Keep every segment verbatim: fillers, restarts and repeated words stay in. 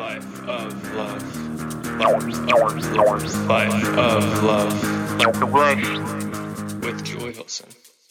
Life of love. Life of love. With Julie Wilson.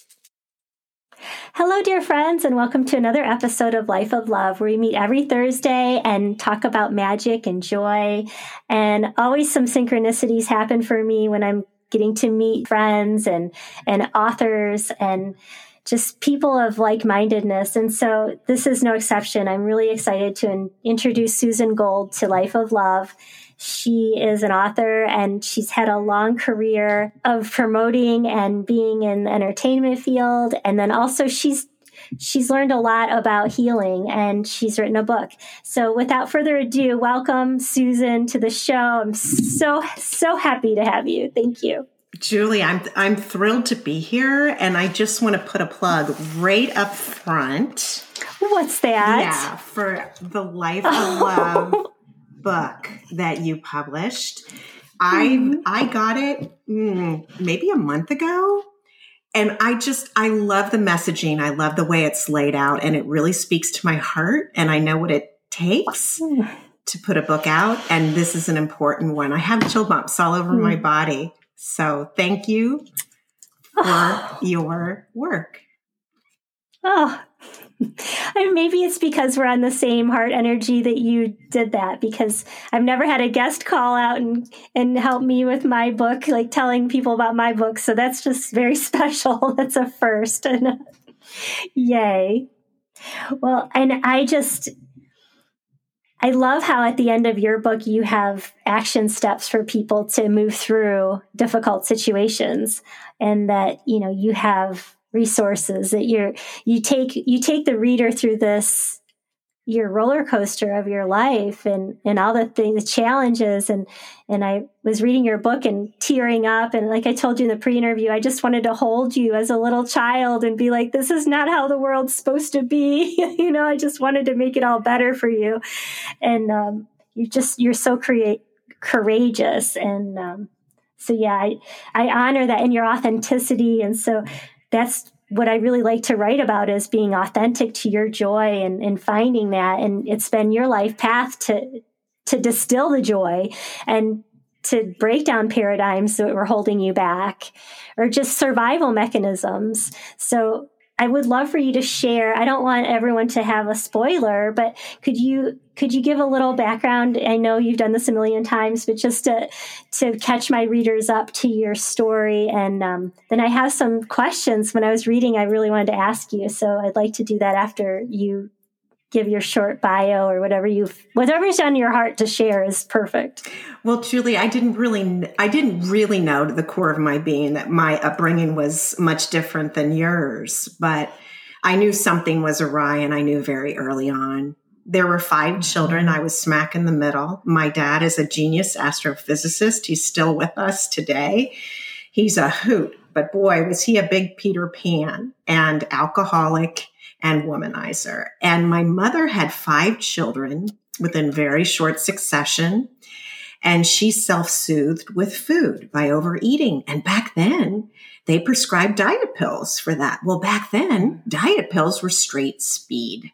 Hello, dear friends, and welcome to another episode of Life of Love, where we meet every Thursday and talk about magic and joy. And always some synchronicities happen for me when I'm getting to meet friends and, and authors and just people of like-mindedness. And so this is no exception. I'm really excited to in- introduce Susan Gold to Life of Love. She is an author, and she's had a long career of promoting and being in the entertainment field. And then also she's she's learned a lot about healing, and she's written a book. So without further ado, welcome, Susan, to the show. I'm so, so happy to have you. Thank you. Julie, I'm I'm thrilled to be here, and I just want to put a plug right up front. What's that? Yeah, for the Life of Love book that you published. I mm-hmm. I got it mm, maybe a month ago, and I just I love the messaging. I love the way it's laid out, and it really speaks to my heart. And I know what it takes to put a book out, and this is an important one. I have chill bumps all over mm. my body. So thank you for oh. your work. Oh, and maybe it's because we're on the same heart energy that you did that, because I've never had a guest call out and, and help me with my book, like telling people about my book. So that's just very special. That's a first. And yay. Well, and I just... I love how at the end of your book, you have action steps for people to move through difficult situations, and that, you know, you have resources that you're, you take, you take the reader through this, your roller coaster of your life and, and all the things, the challenges. And, and I was reading your book and tearing up. And like I told you in the pre-interview, I just wanted to hold you as a little child and be like, this is not how the world's supposed to be. You know, I just wanted to make it all better for you. And, um, you just, you're so create, courageous. And, um, so yeah, I, I honor that in your authenticity. And so that's what I really like to write about, is being authentic to your joy and, and finding that. And it's been your life path to, to distill the joy and to break down paradigms that were holding you back, or just survival mechanisms. So I would love for you to share. I don't want everyone to have a spoiler, but could you could you give a little background? I know you've done this a million times, but just to to catch my readers up to your story. And um, then I have some questions. When I was reading, I really wanted to ask you. So I'd like to do that after you give your short bio, or whatever you've, whatever's on your heart to share is perfect. Well, Julie, I didn't really, I didn't really know to the core of my being that my upbringing was much different than yours, but I knew something was awry, and I knew very early on. There were five children. I was smack in the middle. My dad is a genius astrophysicist. He's still with us today. He's a hoot, but boy, was he a big Peter Pan, and alcoholic and womanizer. And my mother had five children within very short succession, and she self-soothed with food by overeating. And back then, they prescribed diet pills for that. Well, back then, diet pills were straight speed.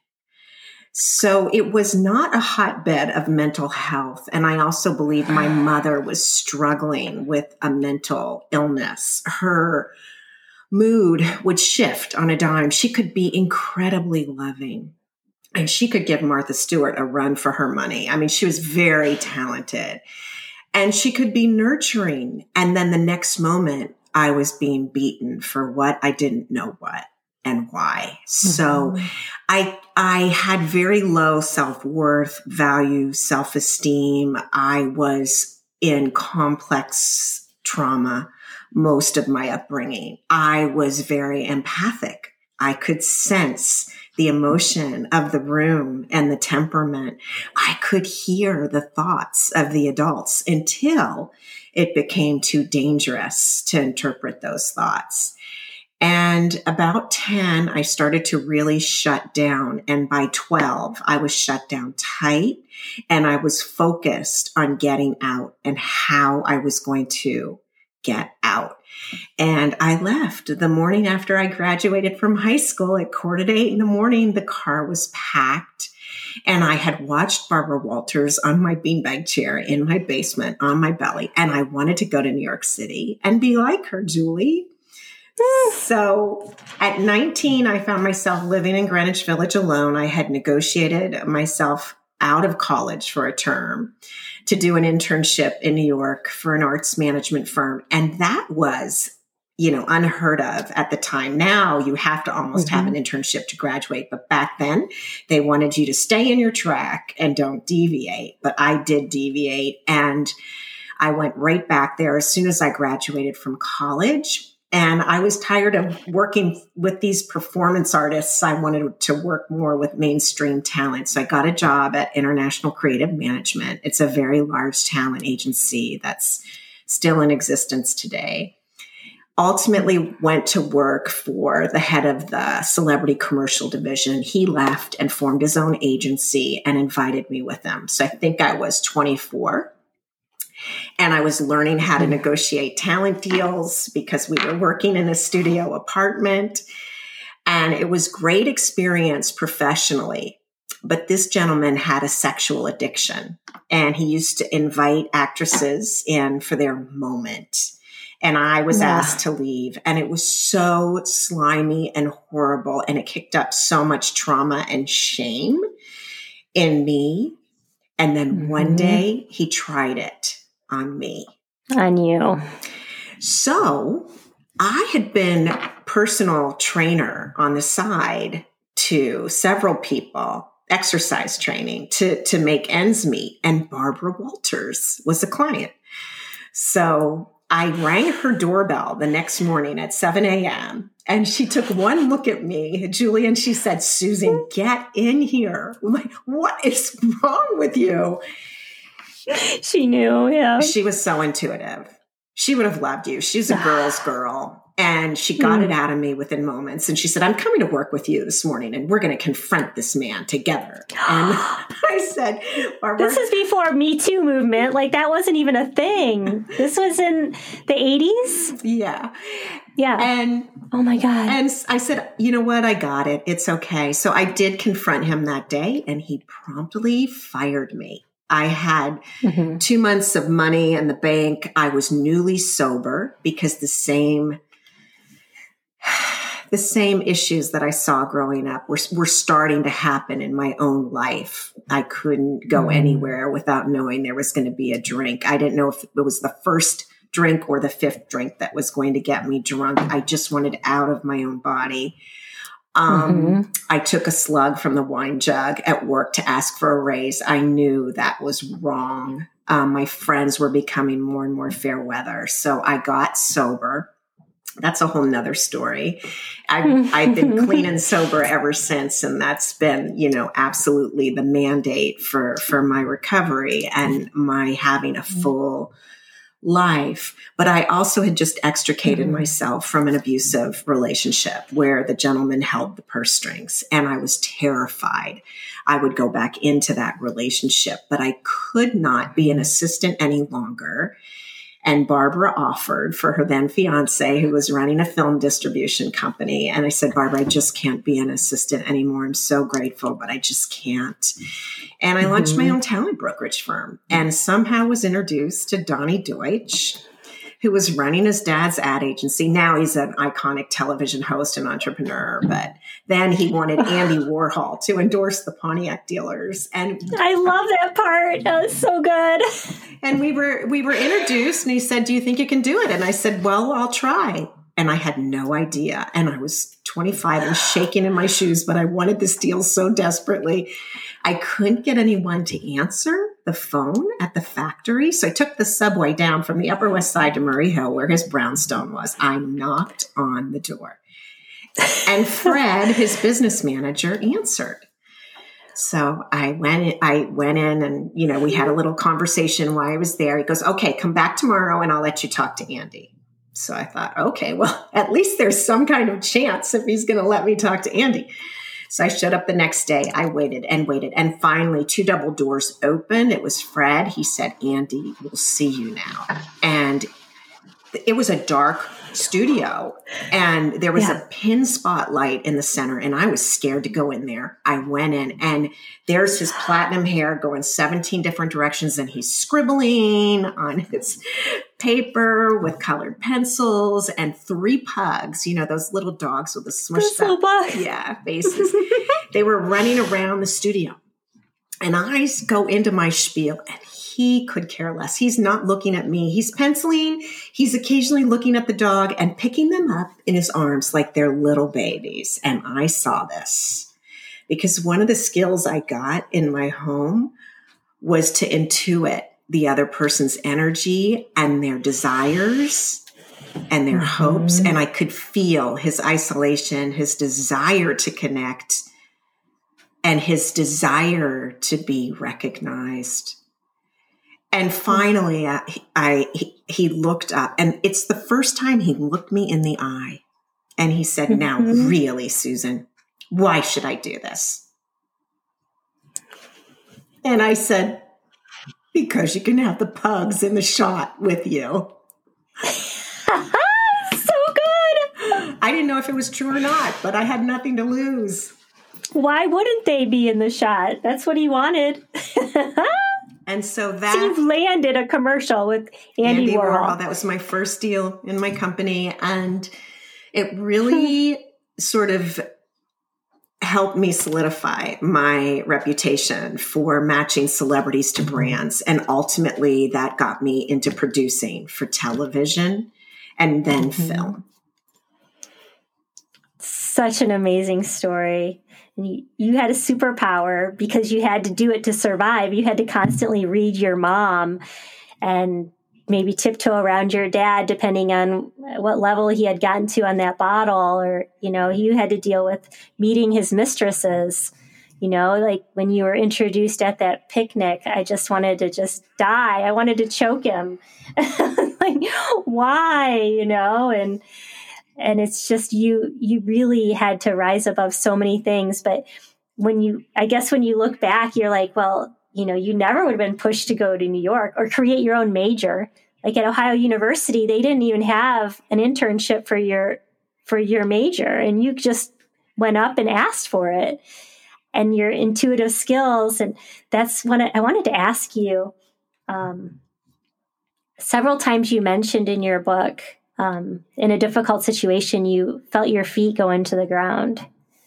So it was not a hotbed of mental health. And I also believe my mother was struggling with a mental illness. Her mood would shift on a dime. She could be incredibly loving, and she could give Martha Stewart a run for her money. I mean, she was very talented, and she could be nurturing. And then the next moment, I was being beaten for what I didn't know what and why. Mm-hmm. So I, I had very low self-worth, value, self-esteem. I was in complex trauma most of my upbringing. I was very empathic. I could sense the emotion of the room and the temperament. I could hear the thoughts of the adults until it became too dangerous to interpret those thoughts. And about ten, I started to really shut down. And by twelve, I was shut down tight, and I was focused on getting out and how I was going to get out. And I left the morning after I graduated from high school at quarter to eight in the morning. The car was packed, And I had watched Barbara Walters on my beanbag chair in my basement on my belly. And I wanted to go to New York City and be like her, Julie. So at nineteen, I found myself living in Greenwich Village alone. I had negotiated myself out of college for a term to do an internship in New York for an arts management firm. And that was, you know, unheard of at the time. Now you have to almost mm-hmm. have an internship to graduate. But back then they wanted you to stay in your track and don't deviate. But I did deviate, and I went right back there as soon as I graduated from college. And I was tired of working with these performance artists. I wanted to work more with mainstream talent. So I got a job at International Creative Management. It's a very large talent agency that's still in existence today. Ultimately went to work for the head of the celebrity commercial division. He left and formed his own agency and invited me with him. So I think I was twenty-four. And I was learning how to negotiate talent deals because we were working in a studio apartment. And it was great experience professionally. But this gentleman had a sexual addiction, and he used to invite actresses in for their moment. And I was yeah. asked to leave, and it was so slimy and horrible. And it kicked up so much trauma and shame in me. And then mm-hmm. one day he tried it on me. On you. So I had been personal trainer on the side to several people, exercise training to, to make ends meet. And Barbara Walters was a client. So I rang her doorbell the next morning at seven a.m. and she took one look at me, Julie, and she said, "Susan, get in here." I'm like, what is wrong with you? She knew, yeah. She was so intuitive. She would have loved you. She's a girl's girl. And she got mm. it out of me within moments. And she said, "I'm coming to work with you this morning, and we're going to confront this man together." And I said, Barbara. This is before Me Too movement. Like, that wasn't even a thing. This was in the eighties? Yeah. Yeah. And oh my God. And I said, "You know what? I got it. It's okay." So I did confront him that day, and he promptly fired me. I had mm-hmm. two months of money in the bank. I was newly sober because the same the same issues that I saw growing up were, were starting to happen in my own life. I couldn't go mm-hmm. anywhere without knowing there was going to be a drink. I didn't know if it was the first drink or the fifth drink that was going to get me drunk. I just wanted out of my own body. Um, mm-hmm. I took a slug from the wine jug at work to ask for a raise. I knew that was wrong. Um, my friends were becoming more and more fair weather. So I got sober. That's a whole nother story. I've, I've been clean and sober ever since. And that's been, you know, absolutely the mandate for, for my recovery and my having a full life. But I also had just extricated mm-hmm. myself from an abusive relationship where the gentleman held the purse strings, and I was terrified I would go back into that relationship, but I could not be an assistant any longer. And Barbara offered for her then fiance, who was running a film distribution company. And I said, "Barbara, I just can't be an assistant anymore. I'm so grateful, but I just can't." And I mm-hmm. launched my own talent brokerage firm, and somehow was introduced to Donnie Deutsch, who was running his dad's ad agency. Now he's an iconic television host and entrepreneur, but then he wanted Andy Warhol to endorse the Pontiac dealers. And I love that part. That was so good. And we were we were introduced, and he said, "Do you think you can do it?" And I said, "Well, I'll try." And I had no idea. And I was twenty-five and shaking in my shoes, but I wanted this deal so desperately. I couldn't get anyone to answer the phone at the factory. So I took the subway down from the Upper West Side to Murray Hill, where his brownstone was. I knocked on the door. And Fred, his business manager, answered. So I went in, I went in and, you know, we had a little conversation while I was there. He goes, "Okay, come back tomorrow and I'll let you talk to Andy." So I thought, okay, well, at least there's some kind of chance if he's going to let me talk to Andy. So I showed up the next day. I waited and waited. And finally, two double doors opened. It was Fred. He said, "Andy, we'll see you now." And it was a dark studio, and there was Yeah. a pin spotlight in the center, and I was scared to go in there. I went in, and there's his platinum hair going seventeen different directions, and he's scribbling on his paper with colored pencils, and three pugs, you know, those little dogs with the smushed Those little bugs. yeah, faces. They were running around the studio. And I go into my spiel, and he could care less. He's not looking at me. He's penciling. He's occasionally looking at the dog and picking them up in his arms like they're little babies. And I saw this because one of the skills I got in my home was to intuit the other person's energy and their desires and their mm-hmm. hopes. And I could feel his isolation, his desire to connect, and his desire to be recognized. And finally, I, I he, he looked up, and it's the first time he looked me in the eye. And he said, mm-hmm. now, really, Susan, why should I do this? And I said, because you can have the pugs in the shot with you. So good. I didn't know if it was true or not, but I had nothing to lose. Why wouldn't they be in the shot? That's what he wanted. And so that... So you've landed a commercial with Andy, Andy Warhol. Warhol. That was my first deal in my company. And it really sort of helped me solidify my reputation for matching celebrities to brands. And ultimately, that got me into producing for television and then mm-hmm. film. Such an amazing story. And you, you had a superpower because you had to do it to survive. You had to constantly read your mom and maybe tiptoe around your dad, depending on what level he had gotten to on that bottle. Or, you know, you had to deal with meeting his mistresses. You know, like when you were introduced at that picnic, I just wanted to just die. I wanted to choke him. Like, why, you know? And And it's just you, you really had to rise above so many things. But when you, I guess when you look back, you're like, well, you know, you never would have been pushed to go to New York or create your own major. Like at Ohio University, they didn't even have an internship for your, for your major. And you just went up and asked for it, and your intuitive skills. And that's what I, I wanted to ask you. Um, several times you mentioned in your book, Um, in a difficult situation, you felt your feet go into the ground.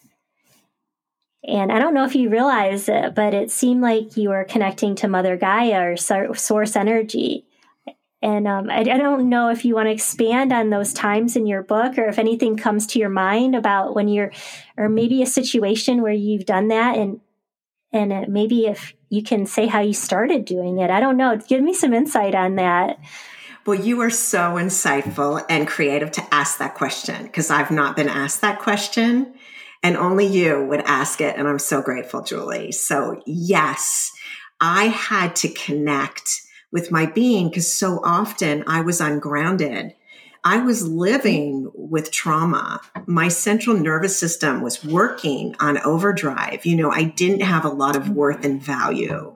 And I don't know if you realize it, but it seemed like you were connecting to Mother Gaia or source energy. And um, I, I don't know if you want to expand on those times in your book, or if anything comes to your mind about when you're, or maybe a situation where you've done that, and and uh, maybe if you can say how you started doing it. I don't know. Give me some insight on that. Well, you are so insightful and creative to ask that question, because I've not been asked that question, and only you would ask it. And I'm so grateful, Julie. So yes, I had to connect with my being, because so often I was ungrounded. I was living with trauma. My central nervous system was working on overdrive. You know, I didn't have a lot of worth and value.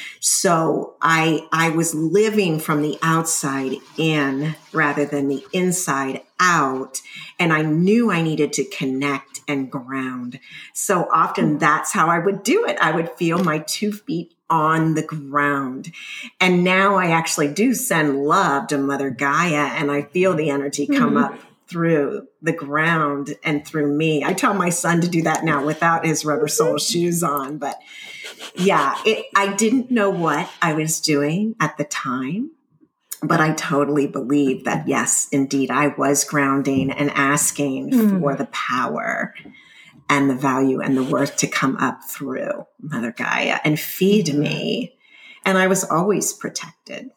So I, I was living from the outside in rather than the inside out. And I knew I needed to connect and ground. So often that's how I would do it. I would feel my two feet on the ground. And now I actually do send love to Mother Gaia, and I feel the energy come mm-hmm. up through the ground and through me. I tell my son to do that now without his rubber sole shoes on. But yeah, it, I didn't know what I was doing at the time, but I totally believe that, yes, indeed, I was grounding and asking mm. for the power and the value and the worth to come up through Mother Gaia and feed mm-hmm. me. And I was always protected.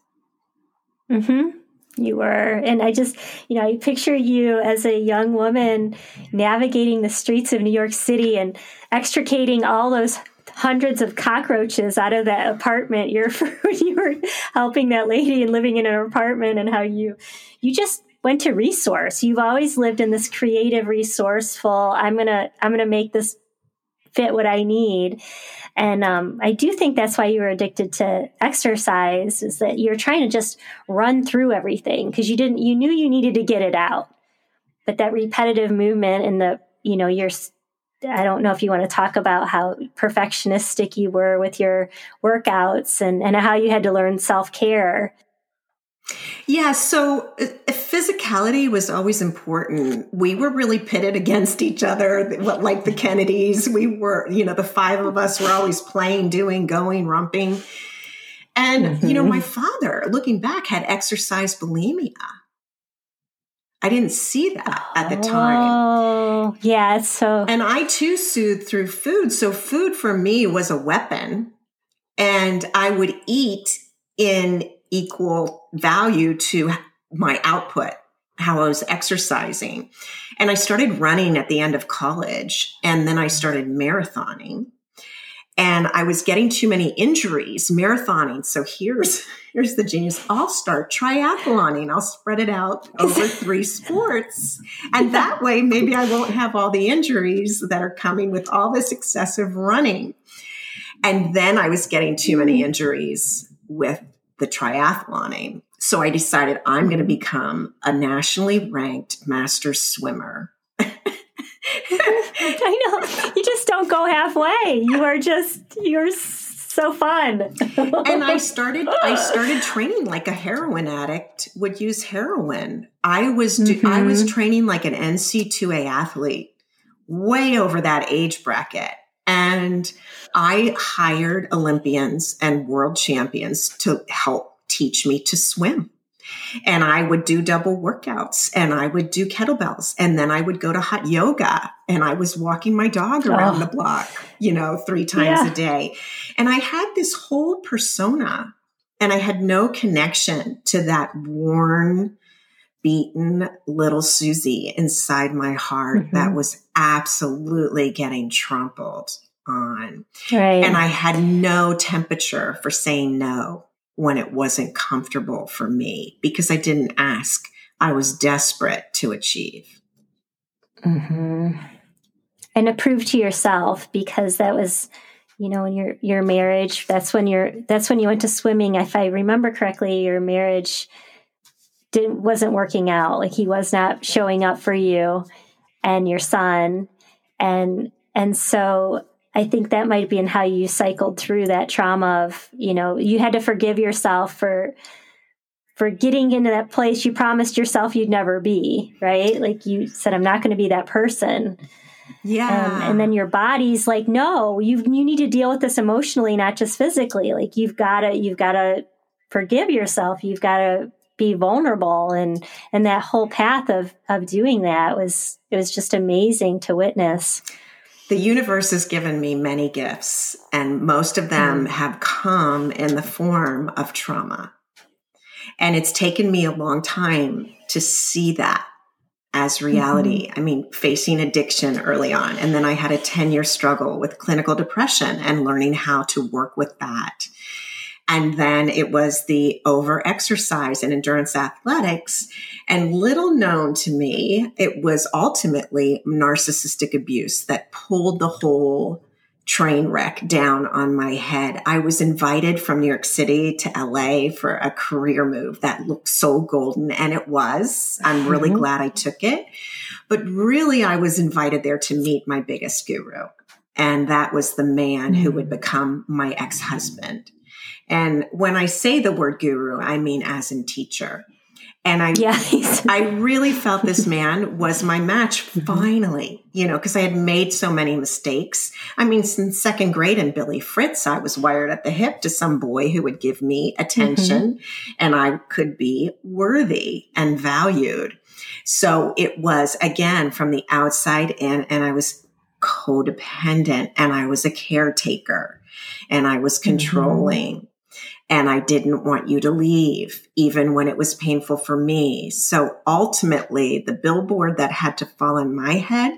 Mm-hmm. You were. And I just, you know, I picture you as a young woman navigating the streets of New York City and extricating all those hundreds of cockroaches out of that apartment. You're you were helping that lady and living in an apartment, and how you, you just went to resource. You've always lived in this creative, resourceful, I'm going to, I'm going to make this fit what I need. And um, I do think that's why you were addicted to exercise, is that you're trying to just run through everything, because you didn't, you knew you needed to get it out. but that repetitive movement and the, you know, you're, I don't know if you want to talk about how perfectionistic you were with your workouts and, and how you had to learn self-care. Yeah, so uh, physicality was always important. We were really pitted against each other, like the Kennedys. We were, you know, the five of us were always playing, doing, going, romping. And, mm-hmm. you know, my father, looking back, had exercise bulimia. I didn't see that at the time. Oh, yeah. It's so. And I too soothed through food. So food for me was a weapon, and I would eat in equal value to my output, how I was exercising. And I started running at the end of college, and then I started marathoning. And I was getting too many injuries marathoning. So here's here's the genius. I'll start triathloning. I'll spread it out over three sports. And that way, maybe I won't have all the injuries that are coming with all this excessive running. And then I was getting too many injuries with the triathloning. So I decided I'm going to become a nationally ranked master swimmer. I know. You just don't go halfway. You are just, you're so fun. And I started, I started training like a heroin addict would use heroin. I was, do, mm-hmm. I was training like an N C double A athlete, way over that age bracket. And I hired Olympians and world champions to help teach me to swim. And I would do double workouts, and I would do kettlebells, and then I would go to hot yoga, and I was walking my dog around oh. the block, you know, three times yeah. a day. And I had this whole persona, and I had no connection to that worn, beaten little Susie inside my heart mm-hmm. that was absolutely getting trampled on. Right. And I had no temperature for saying no when it wasn't comfortable for me, because I didn't ask. I was desperate to achieve. Mm-hmm. And to prove to yourself, because that was, you know, in your, your marriage, that's when you're, that's when you went to swimming. If I remember correctly, your marriage didn't, wasn't working out. Like he was not showing up for you and your son. And, and so I think that might be in how you cycled through that trauma of, you know, you had to forgive yourself for, for getting into that place you promised yourself you'd never be, right? Like you said, I'm not going to be that person. Yeah. Um, and then your body's like, no, you you need to deal with this emotionally, not just physically. Like you've got to, you've got to forgive yourself. You've got to be vulnerable. And, and that whole path of, of doing that was, it was just amazing to witness. The universe has given me many gifts, and most of them mm. have come in the form of trauma. And it's taken me a long time to see that as reality. Mm-hmm. I mean, facing addiction early on. And then I had a ten-year struggle with clinical depression and learning how to work with that. And then it was the over-exercise and endurance athletics. And little known to me, it was ultimately narcissistic abuse that pulled the whole train wreck down on my head. I was invited from New York City to L A for a career move that looked so golden, and it was. I'm really mm-hmm. glad I took it. But really, I was invited there to meet my biggest guru. And that was the man mm-hmm. who would become my ex-husband. And when I say the word guru, I mean as in teacher. And I, yeah, I really felt this man was my match finally, you know, because I had made so many mistakes. I mean, since second grade in Billy Fritz, I was wired at the hip to some boy who would give me attention mm-hmm. and I could be worthy and valued. So it was, again, from the outside in, and I was codependent, and I was a caretaker, and I was controlling. Mm-hmm. And I didn't want you to leave, even when it was painful for me. So ultimately, the billboard that had to fall on my head,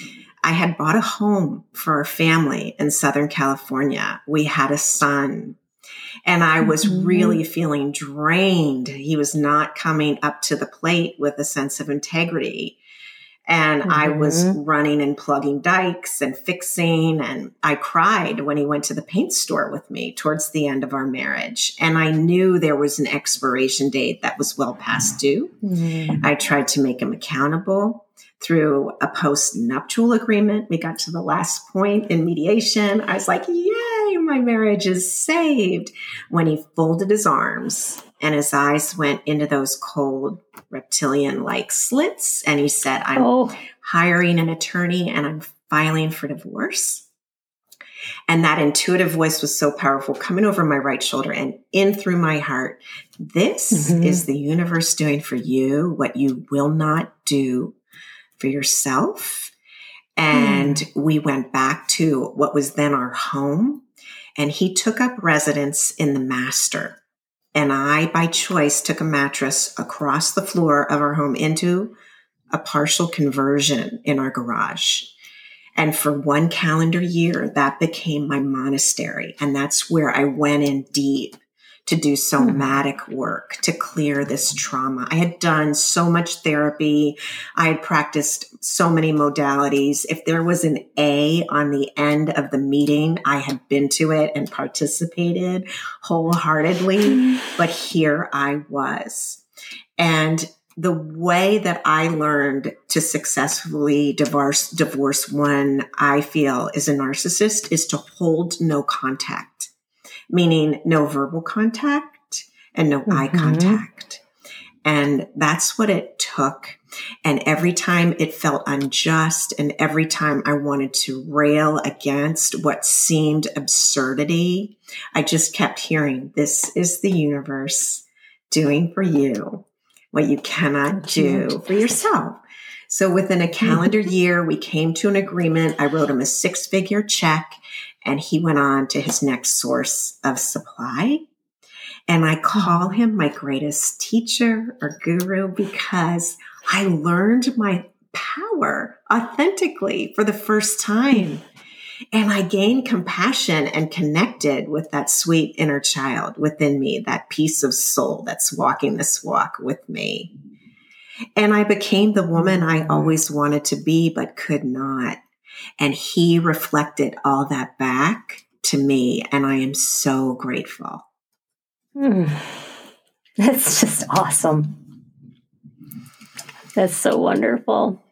I had bought a home for our family in Southern California. We had a son, and I was mm-hmm. really feeling drained. He was not coming up to the plate with a sense of integrity. And Mm-hmm. I was running and plugging dikes and fixing. And I cried when he went to the paint store with me towards the end of our marriage. And I knew there was an expiration date that was well past due. Mm-hmm. I tried to make him accountable through a post-nuptial agreement. We got to the last point in mediation. I was like, yay, my marriage is saved. When he folded his arms and his eyes went into those cold reptilian-like slits, and he said, I'm Oh. hiring an attorney and I'm filing for divorce. And that intuitive voice was so powerful, coming over my right shoulder and in through my heart. This Mhm. is the universe doing for you what you will not do for yourself. And mm. we went back to what was then our home. And he took up residence in the master. And I, by choice, took a mattress across the floor of our home into a partial conversion in our garage. And for one calendar year, that became my monastery. And that's where I went in deep to do somatic work, to clear this trauma. I had done so much therapy. I had practiced so many modalities. If there was an A on the end of the meeting, I had been to it and participated wholeheartedly. But here I was. And the way that I learned to successfully divorce, divorce one I feel is a narcissist is to hold no contact, meaning no verbal contact and no mm-hmm. eye contact. And that's what it took. And every time it felt unjust, and every time I wanted to rail against what seemed absurdity, I just kept hearing, this is the universe doing for you what you cannot do for yourself. So within a calendar year, we came to an agreement. I wrote him a six-figure check, and he went on to his next source of supply. And I call him my greatest teacher or guru because I learned my power authentically for the first time. And I gained compassion and connected with that sweet inner child within me, that piece of soul that's walking this walk with me. And I became the woman I always wanted to be, but could not. And he reflected all that back to me. And I am so grateful. Mm. That's just awesome. That's so wonderful.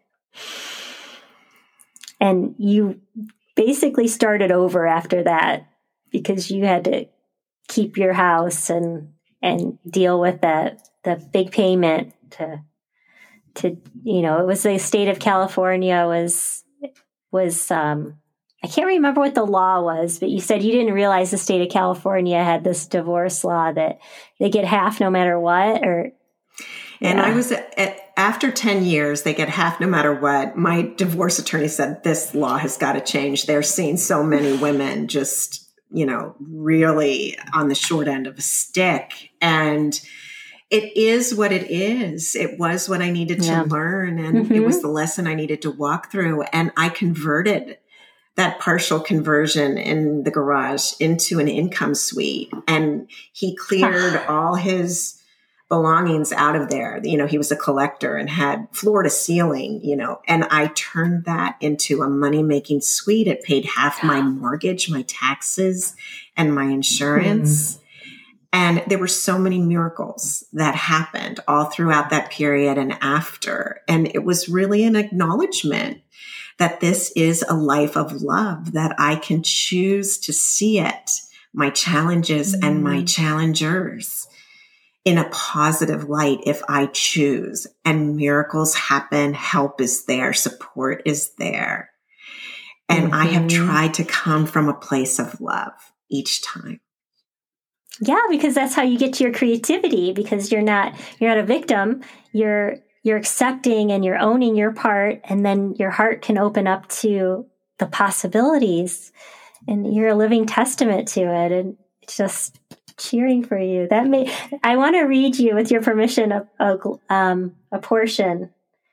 And you basically started over after that because you had to keep your house and and deal with that the big payment to to you know it was the state of California was was um I can't remember what the law was, but you said you didn't realize the state of California had this divorce law that they get half no matter what. Or And yeah. I was at, after ten years, they get half no matter what. My divorce attorney said, this law has got to change. They're seeing so many women just, you know, really on the short end of a stick. And it is what it is. It was what I needed to yeah. learn. And mm-hmm. it was the lesson I needed to walk through. And I converted that partial conversion in the garage into an income suite. And he cleared all his belongings out of there. You know, he was a collector and had floor to ceiling, you know, and I turned that into a money-making suite. It paid half my mortgage, my taxes, and my insurance. Mm. And there were so many miracles that happened all throughout that period and after. And it was really an acknowledgement that this is a life of love, that I can choose to see it, my challenges mm. and my challengers, in a positive light if I choose. And miracles happen, help is there, support is there. And mm-hmm. I have tried to come from a place of love each time. Yeah, because that's how you get to your creativity, because you're not you're not a victim. You're you're accepting and you're owning your part, and then your heart can open up to the possibilities. And you're a living testament to it. And it's just cheering for you. That may I want to read you, with your permission, a, a um a portion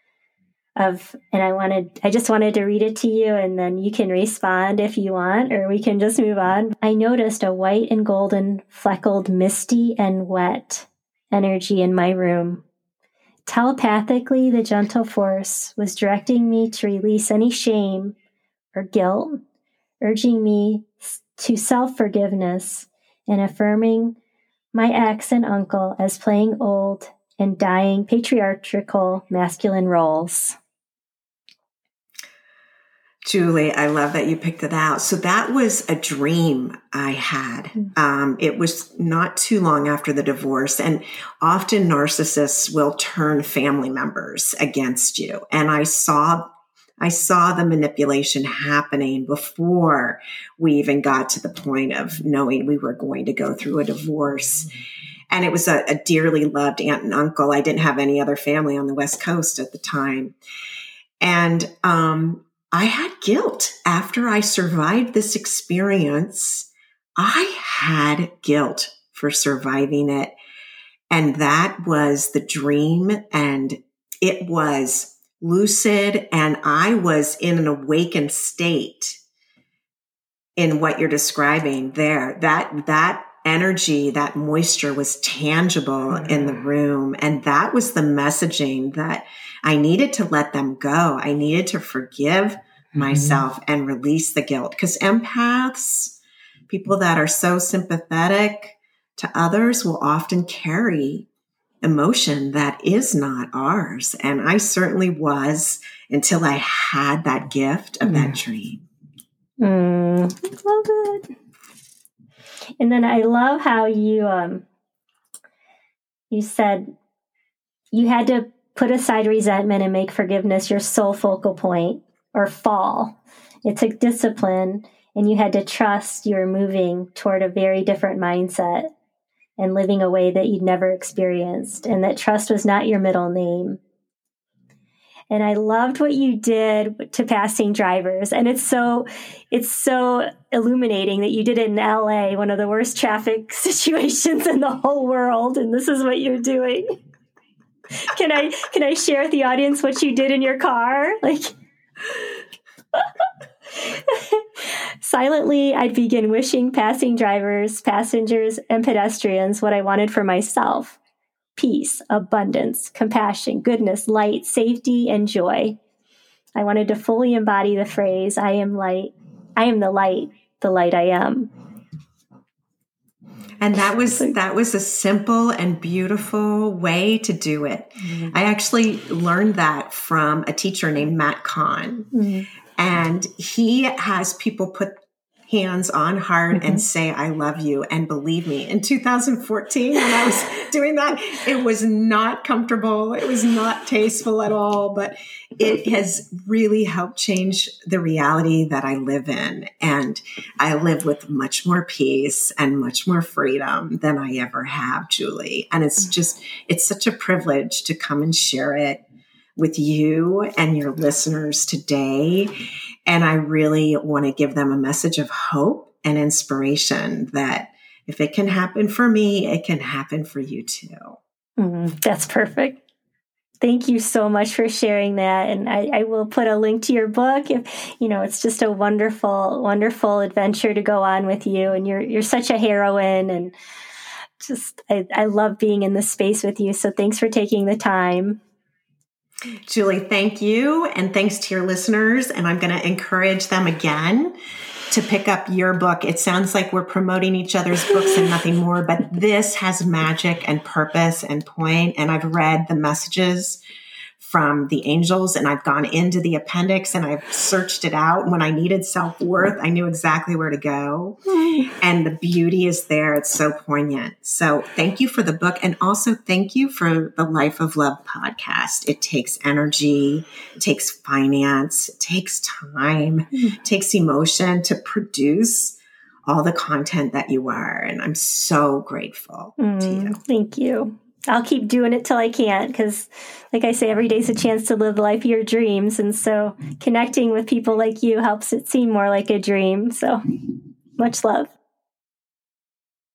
of, and I wanted I just wanted to read it to you, and then you can respond if you want, or we can just move on. I noticed a white and golden fleckled, misty and wet energy in my room. Telepathically, the gentle force was directing me to release any shame or guilt, urging me to self-forgiveness and affirming my ex and uncle as playing old and dying patriarchal masculine roles. Julie, I love that you picked it out. So that was a dream I had. Um, it was not too long after the divorce, and often narcissists will turn family members against you. And I saw, I saw the manipulation happening before we even got to the point of knowing we were going to go through a divorce. And it was a, a dearly loved aunt and uncle. I didn't have any other family on the West Coast at the time. And, um, I had guilt after I survived this experience. I had guilt for surviving it. And that was the dream. And it was lucid. And I was in an awakened state in what you're describing there. That, that energy, that moisture was tangible mm-hmm. in the room. And that was the messaging that I needed to let them go. I needed to forgive myself mm-hmm. and release the guilt, because empaths, people that are so sympathetic to others, will often carry emotion that is not ours. And I certainly was, until I had that gift of mm. that dream. Mm, I love it. And then I love how you, um, you said you had to put aside resentment and make forgiveness your sole focal point. Or fall. It took discipline, and you had to trust you were moving toward a very different mindset and living a way that you'd never experienced, and that trust was not your middle name. And I loved what you did to passing drivers. And it's so, it's so illuminating that you did it in L A, one of the worst traffic situations in the whole world. And this is what you're doing. Can I, can I share with the audience what you did in your car? Like, silently, I'd begin wishing passing drivers, passengers, and pedestrians what I wanted for myself: peace, abundance, compassion, goodness, light, safety, and joy. I wanted to fully embody the phrase, I am light, I am the light, the light I am. And that was that was a simple and beautiful way to do it. Mm-hmm. I actually learned that from a teacher named Matt Kahn. Mm-hmm. And he has people put hands on heart mm-hmm. and say, I love you. And believe me, in two thousand fourteen, when I was doing that, it was not comfortable. It was not tasteful at all, but it has really helped change the reality that I live in. And I live with much more peace and much more freedom than I ever have, Julie. And it's just, it's such a privilege to come and share it with you and your listeners today. And I really want to give them a message of hope and inspiration that if it can happen for me, it can happen for you too. Mm, that's perfect. Thank you so much for sharing that. And I, I will put a link to your book. If, you know, it's just a wonderful, wonderful adventure to go on with you. And you're, you're such a heroine, and just, I, I love being in this space with you. So thanks for taking the time. Julie, thank you. And thanks to your listeners. And I'm going to encourage them again to pick up your book. It sounds like we're promoting each other's books and nothing more, but this has magic and purpose and point. And I've read the messages from the angels, and I've gone into the appendix and I've searched it out. When I needed self-worth, I knew exactly where to go. And the beauty is there. It's so poignant. So thank you for the book. And also thank you for the Life of Love podcast. It takes energy, it takes finance, it takes time, it takes emotion to produce all the content that you are. And I'm so grateful mm, to you. Thank you. I'll keep doing it till I can't, because like I say, every day's a chance to live the life of your dreams. And so connecting with people like you helps it seem more like a dream. So much love.